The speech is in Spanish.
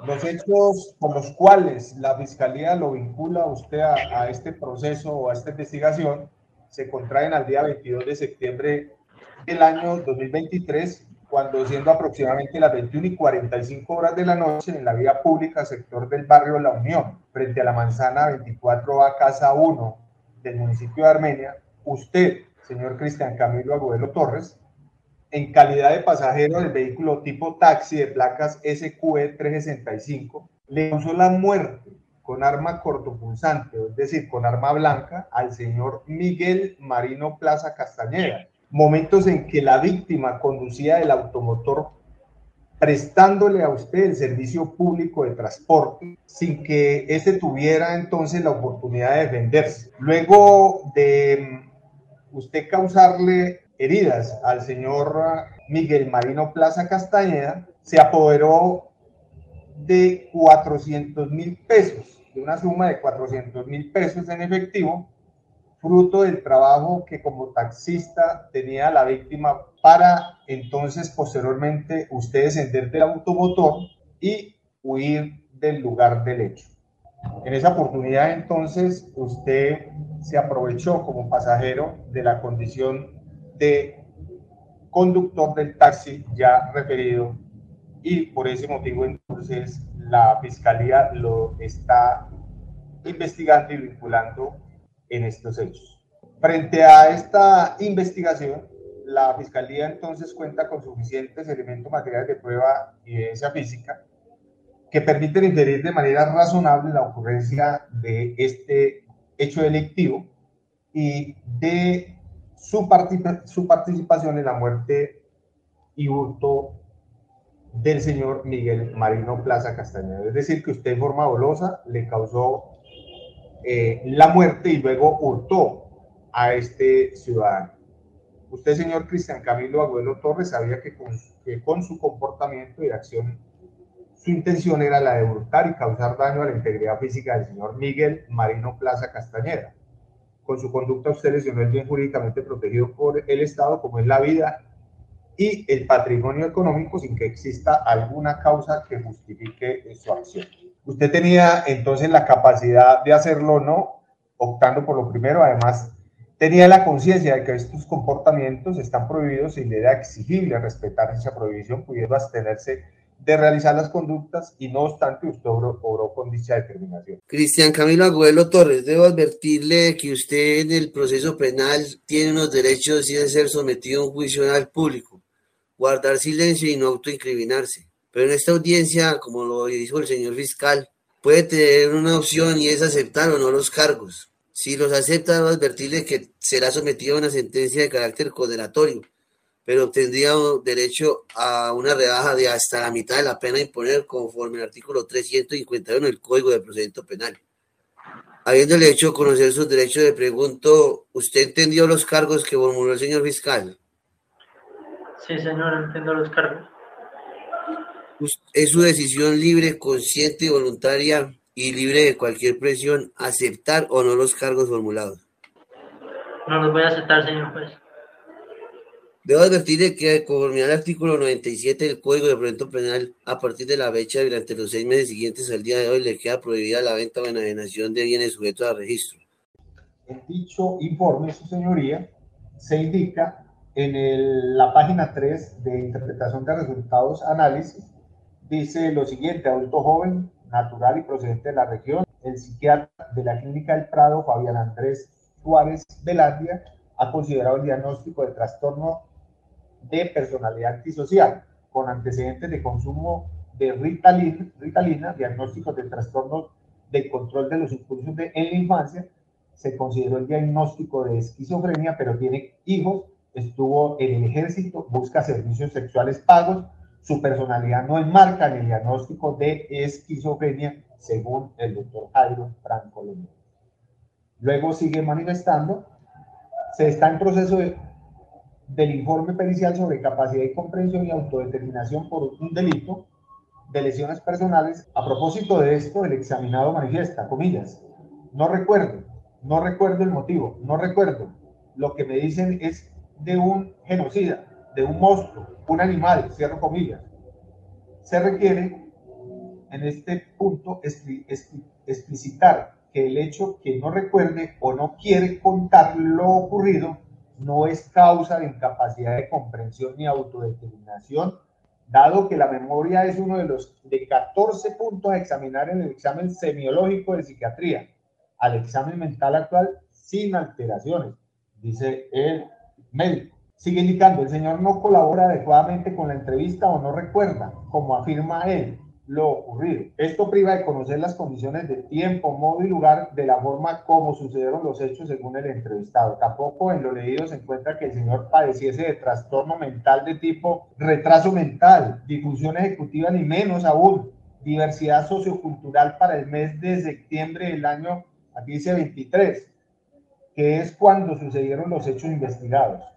Los hechos por los cuales la Fiscalía lo vincula a usted a este proceso o a esta investigación se contraen al día 22 de septiembre del año 2023, cuando siendo aproximadamente las 21:45 de la noche en la vía pública, sector del barrio La Unión, frente a la manzana 24A, casa 1 del municipio de Armenia, usted, señor Cristian Camilo Agudelo Torres, en calidad de pasajero del vehículo tipo taxi de placas SQE 365, le causó la muerte con arma cortopunzante, es decir, con arma blanca, al señor Miguel Marino Plaza Castañeda. Momentos en que la víctima conducía el automotor prestándole a usted el servicio público de transporte sin que éste tuviera entonces la oportunidad de defenderse. Luego de usted causarle heridas al señor Miguel Marino Plaza Castañeda, se apoderó de 400,000 pesos, de una suma de 400,000 pesos en efectivo, fruto del trabajo que como taxista tenía la víctima para entonces posteriormente usted descender del automotor y huir del lugar del hecho. En esa oportunidad entonces usted se aprovechó como pasajero de la condición de conductor del taxi ya referido y por ese motivo entonces la fiscalía lo está investigando y vinculando en estos hechos. Frente a esta investigación, la fiscalía entonces cuenta con suficientes elementos materiales de prueba y evidencia física que permiten inferir de manera razonable la ocurrencia de este hecho delictivo y de su participación en la muerte y hurto del señor Miguel Marino Plaza Castañeda. Es decir, que usted en forma dolosa le causó la muerte y luego hurtó a este ciudadano. Usted, señor Cristian Camilo Agudelo Torres, sabía que con su comportamiento y acción su intención era la de hurtar y causar daño a la integridad física del señor Miguel Marino Plaza Castañeda. Con su conducta usted lesionó el bien jurídicamente protegido por el Estado, como es la vida y el patrimonio económico, sin que exista alguna causa que justifique su acción. Usted tenía entonces la capacidad de hacerlo o no, optando por lo primero. Además, tenía la conciencia de que estos comportamientos están prohibidos y le era exigible respetar esa prohibición, pudiendo abstenerse de realizar las conductas, y no obstante usted obró con dicha determinación. Cristian Camilo Agudelo Torres, debo advertirle que usted en el proceso penal tiene unos derechos y es ser sometido a un juicio al público, guardar silencio y no autoincriminarse. Pero en esta audiencia, como lo dijo el señor fiscal, puede tener una opción y es aceptar o no los cargos. Si los acepta, debo advertirle que será sometido a una sentencia de carácter condenatorio, pero obtendría derecho a una rebaja de hasta la mitad de la pena a imponer conforme al artículo 351 del Código de Procedimiento Penal. Habiéndole hecho conocer sus derechos, le pregunto, ¿usted entendió los cargos que formuló el señor fiscal? Sí, señor, entiendo los cargos. Es su decisión libre, consciente y voluntaria y libre de cualquier presión aceptar o no los cargos formulados. No los voy a aceptar, señor juez. Debo advertirle que conforme al artículo 97 del Código de Procedimiento Penal, a partir de la fecha durante los 6 meses siguientes al día de hoy, le queda prohibida la venta o enajenación de bienes sujetos a registro. En dicho informe, su señoría, se indica en la página 3 de interpretación de resultados análisis, dice lo siguiente: adulto joven, natural y procedente de la región, el psiquiatra de la Clínica del Prado, Fabián Andrés Suárez Velandia, ha considerado el diagnóstico de trastorno de personalidad antisocial, con antecedentes de consumo de Ritalina, diagnósticos de trastorno de control de los impulsos en la infancia. Se consideró el diagnóstico de esquizofrenia, pero tiene hijos, estuvo en el ejército, busca servicios sexuales pagos, su personalidad no enmarca en el diagnóstico de esquizofrenia, según el doctor Jairo Franco León. Luego sigue manifestando, se está en proceso del informe pericial sobre capacidad y comprensión y autodeterminación por un delito de lesiones personales. A propósito de esto, el examinado manifiesta, comillas, no recuerdo el motivo, no recuerdo. Lo que me dicen es de un genocida, de un monstruo, un animal, cierro comillas. Se requiere en este punto explicitar que el hecho que no recuerde o no quiere contar lo ocurrido no es causa de incapacidad de comprensión ni autodeterminación, dado que la memoria es uno de los 14 puntos a examinar en el examen semiológico de psiquiatría, al examen mental actual sin alteraciones, dice el médico. Sigue indicando, el señor no colabora adecuadamente con la entrevista o no recuerda, como afirma él, lo ocurrido. Esto priva de conocer las condiciones de tiempo, modo y lugar de la forma como sucedieron los hechos según el entrevistado. Tampoco en lo leído se encuentra que el señor padeciese de trastorno mental de tipo retraso mental, difusión ejecutiva, ni menos aún diversidad sociocultural para el mes de septiembre del año, aquí dice 23, que es cuando sucedieron los hechos investigados.